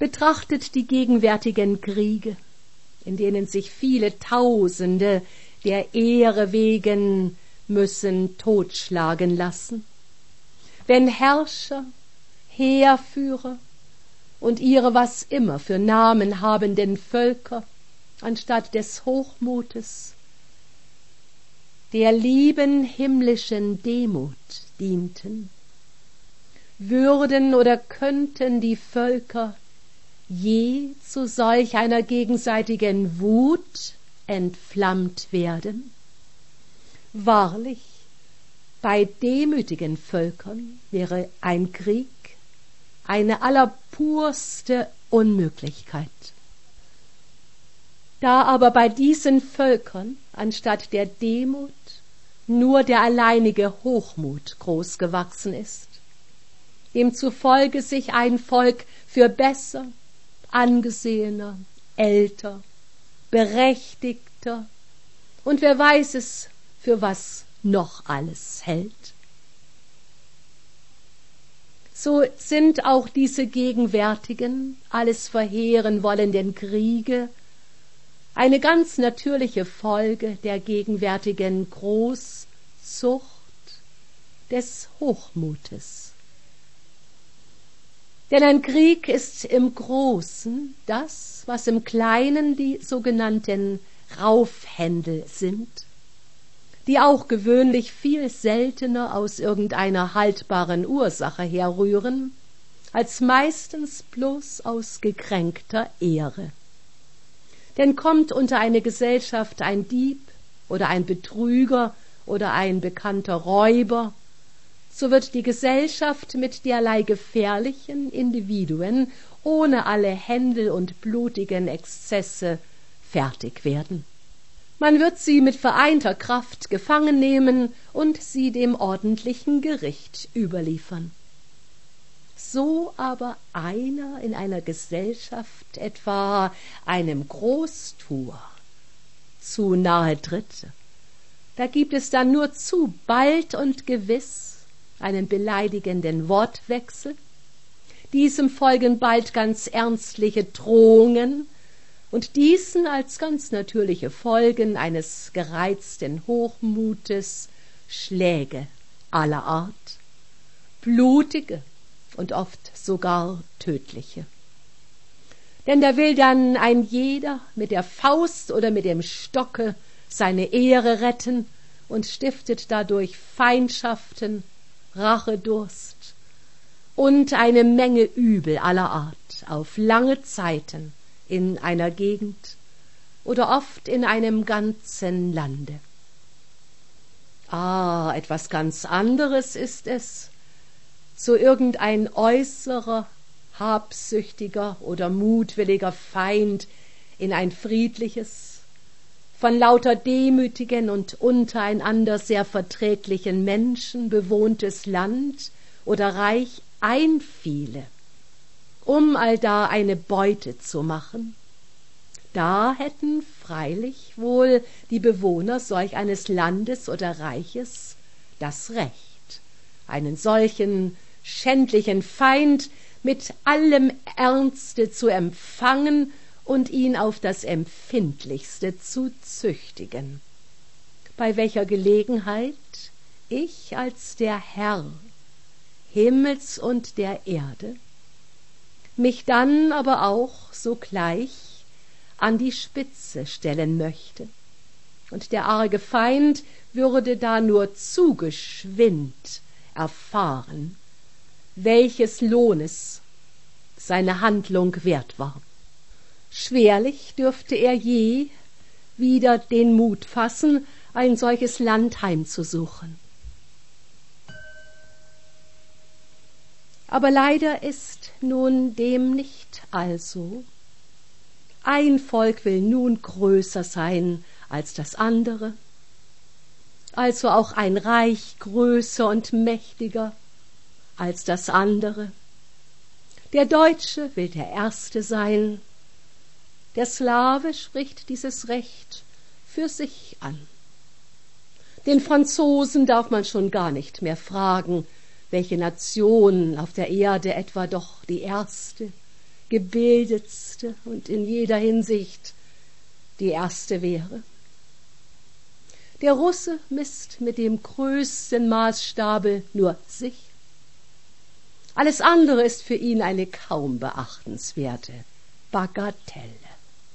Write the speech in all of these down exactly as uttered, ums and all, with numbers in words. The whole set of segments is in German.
Betrachtet die gegenwärtigen Kriege, in denen sich viele Tausende der Ehre wegen müssen totschlagen lassen. Wenn Herrscher, Heerführer und ihre was immer für Namen habenden Völker anstatt des Hochmutes der lieben himmlischen Demut dienten, würden oder könnten die Völker je zu solch einer gegenseitigen Wut entflammt werden? Wahrlich, bei demütigen Völkern wäre ein Krieg eine allerpurste Unmöglichkeit. Da aber bei diesen Völkern anstatt der Demut nur der alleinige Hochmut groß gewachsen ist, demzufolge sich ein Volk für besser, angesehener, älter, berechtigter und wer weiß es für was noch alles hält. So sind auch diese gegenwärtigen, alles verheeren wollenden Kriege eine ganz natürliche Folge der gegenwärtigen Großzucht des Hochmutes. Denn ein Krieg ist im Großen das, was im Kleinen die sogenannten Raufhändel sind, die auch gewöhnlich viel seltener aus irgendeiner haltbaren Ursache herrühren, als meistens bloß aus gekränkter Ehre. Denn kommt unter eine Gesellschaft ein Dieb oder ein Betrüger oder ein bekannter Räuber, so wird die Gesellschaft mit derlei gefährlichen Individuen ohne alle Händel und blutigen Exzesse fertig werden. Man wird sie mit vereinter Kraft gefangen nehmen und sie dem ordentlichen Gericht überliefern. So aber einer in einer Gesellschaft etwa einem Großtuer zu nahe tritt, da gibt es dann nur zu bald und gewiss einen beleidigenden Wortwechsel, diesem folgen bald ganz ernstliche Drohungen und diesen als ganz natürliche Folgen eines gereizten Hochmutes Schläge aller Art, blutige und oft sogar tödliche. Denn da will dann ein jeder mit der Faust oder mit dem Stocke seine Ehre retten und stiftet dadurch Feindschaften, Rachedurst und eine Menge Übel aller Art auf lange Zeiten in einer Gegend oder oft in einem ganzen Lande. Ah, etwas ganz anderes ist es, so irgendein äußerer, habsüchtiger oder mutwilliger Feind in ein friedliches, von lauter demütigen und untereinander sehr verträglichen Menschen bewohntes Land oder Reich einfiele, um allda eine Beute zu machen. Da hätten freilich wohl die Bewohner solch eines Landes oder Reiches das Recht, einen solchen schändlichen Feind mit allem Ernste zu empfangen und ihn auf das Empfindlichste zu züchtigen, bei welcher Gelegenheit ich als der Herr Himmels und der Erde mich dann aber auch sogleich an die Spitze stellen möchte, und der arge Feind würde da nur zu geschwind erfahren, welches Lohnes seine Handlung wert war. Schwerlich dürfte er je wieder den Mut fassen, ein solches Land heimzusuchen. Aber leider ist nun dem nicht also. Ein Volk will nun größer sein als das andere, also auch ein Reich größer und mächtiger als das andere. Der Deutsche will der Erste sein, der Slave spricht dieses Recht für sich an. Den Franzosen darf man schon gar nicht mehr fragen, welche Nation auf der Erde etwa doch die erste, gebildetste und in jeder Hinsicht die erste wäre. Der Russe misst mit dem größten Maßstabe nur sich. Alles andere ist für ihn eine kaum beachtenswerte Bagatelle.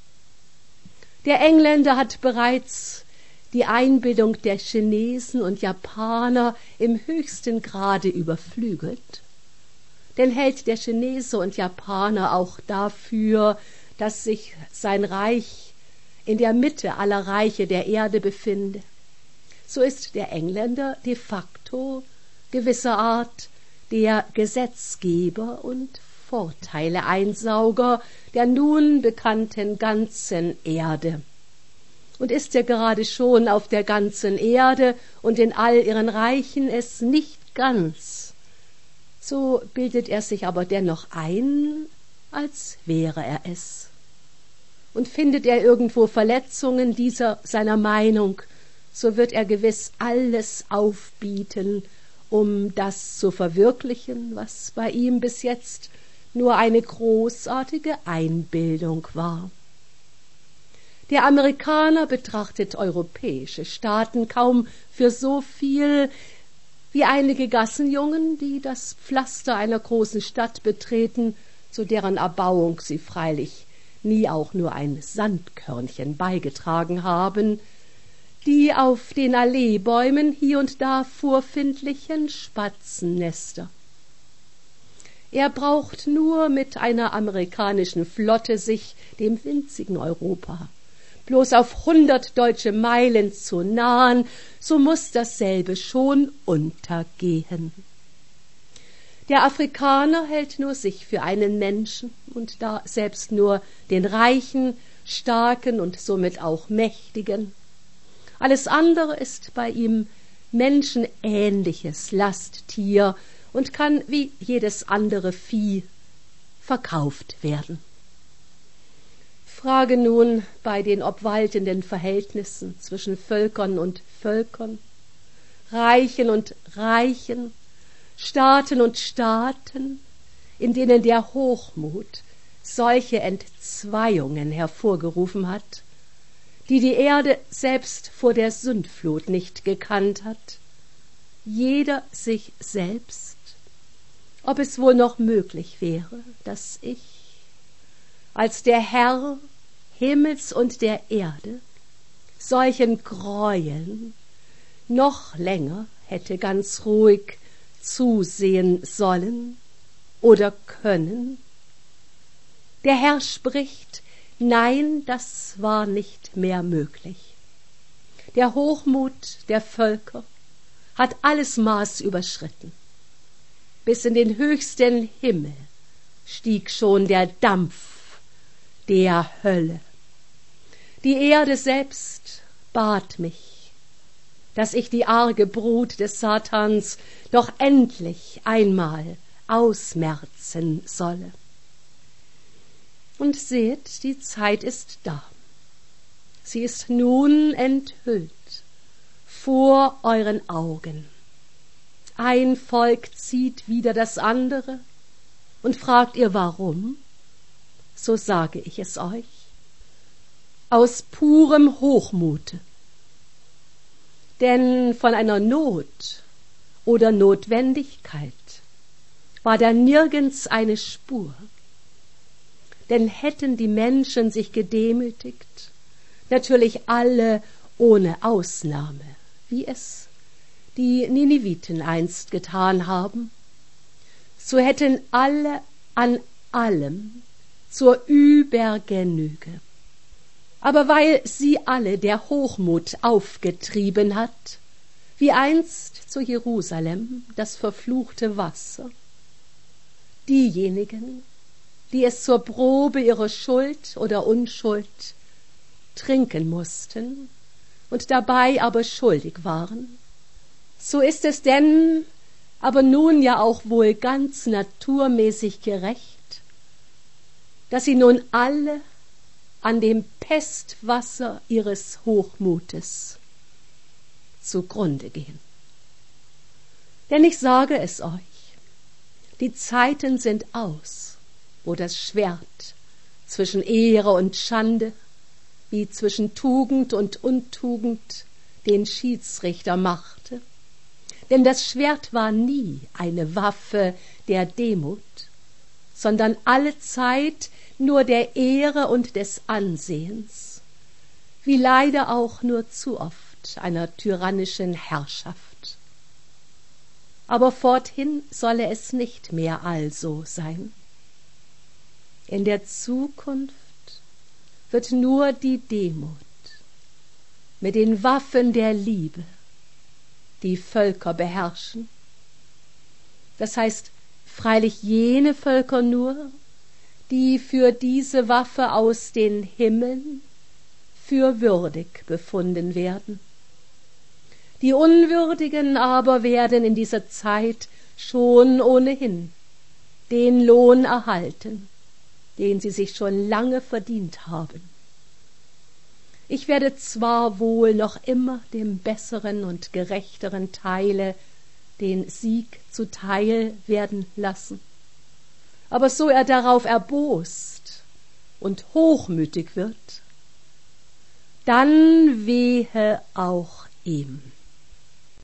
Der Engländer hat bereits die Einbildung der Chinesen und Japaner im höchsten Grade überflügelt. Denn hält der Chinese und Japaner auch dafür, dass sich sein Reich in der Mitte aller Reiche der Erde befinde, so ist der Engländer de facto gewisser Art der Gesetzgeber und Vorteileeinsauger der nun bekannten ganzen Erde. Und ist er gerade schon auf der ganzen Erde und in all ihren Reichen es nicht ganz, so bildet er sich aber dennoch ein, als wäre er es. Und findet er irgendwo Verletzungen dieser seiner Meinung, so wird er gewiss alles aufbieten, um das zu verwirklichen, was bei ihm bis jetzt nur eine großartige Einbildung war. Der Amerikaner betrachtet europäische Staaten kaum für so viel wie einige Gassenjungen, die das Pflaster einer großen Stadt betreten, zu deren Erbauung sie freilich nie auch nur ein Sandkörnchen beigetragen haben, die auf den Alleebäumen hier und da vorfindlichen Spatzennester. Er braucht nur mit einer amerikanischen Flotte sich dem winzigen Europa bloß auf hundert deutsche Meilen zu nahen, so muß dasselbe schon untergehen. Der Afrikaner hält nur sich für einen Menschen und da selbst nur den reichen, starken und somit auch mächtigen. Alles andere ist bei ihm menschenähnliches Lasttier und kann wie jedes andere Vieh verkauft werden. Frage nun bei den obwaltenden Verhältnissen zwischen Völkern und Völkern, Reichen und Reichen, Staaten und Staaten, in denen der Hochmut solche Entzweiungen hervorgerufen hat, die die Erde selbst vor der Sündflut nicht gekannt hat, jeder sich selbst, ob es wohl noch möglich wäre, dass ich, als der Herr Himmels und der Erde, solchen Gräueln noch länger hätte ganz ruhig zusehen sollen oder können. Der Herr spricht, nein, das war nicht mehr möglich. Der Hochmut der Völker hat alles Maß überschritten. Bis in den höchsten Himmel stieg schon der Dampf der Hölle. Die Erde selbst bat mich, dass ich die arge Brut des Satans doch endlich einmal ausmerzen solle. Und seht, die Zeit ist da. Sie ist nun enthüllt vor euren Augen. Ein Volk zieht wider das andere, und fragt ihr warum? So sage ich es euch, aus purem Hochmute. Denn von einer Not oder Notwendigkeit war da nirgends eine Spur. Denn hätten die Menschen sich gedemütigt, natürlich alle ohne Ausnahme, wie es die Niniviten einst getan haben, so hätten alle an allem zur Übergenüge. Aber weil sie alle der Hochmut aufgetrieben hat, wie einst zu Jerusalem das verfluchte Wasser, diejenigen, die es zur Probe ihrer Schuld oder Unschuld trinken mussten und dabei aber schuldig waren, so ist es denn aber nun ja auch wohl ganz naturmäßig gerecht, dass sie nun alle an dem Pestwasser ihres Hochmutes zugrunde gehen. Denn ich sage es euch, die Zeiten sind aus, wo das Schwert zwischen Ehre und Schande, wie zwischen Tugend und Untugend, den Schiedsrichter machte. Denn das Schwert war nie eine Waffe der Demut, sondern allezeit nur der Ehre und des Ansehens, wie leider auch nur zu oft einer tyrannischen Herrschaft. Aber forthin solle es nicht mehr also sein. In der Zukunft wird nur die Demut mit den Waffen der Liebe die Völker beherrschen. Das heißt freilich jene Völker nur, die für diese Waffe aus den Himmeln für würdig befunden werden. Die Unwürdigen aber werden in dieser Zeit schon ohnehin den Lohn erhalten, den sie sich schon lange verdient haben. Ich werde zwar wohl noch immer dem besseren und gerechteren Teile den Sieg zuteil werden lassen, aber so er darauf erbost und hochmütig wird, dann wehe auch ihm.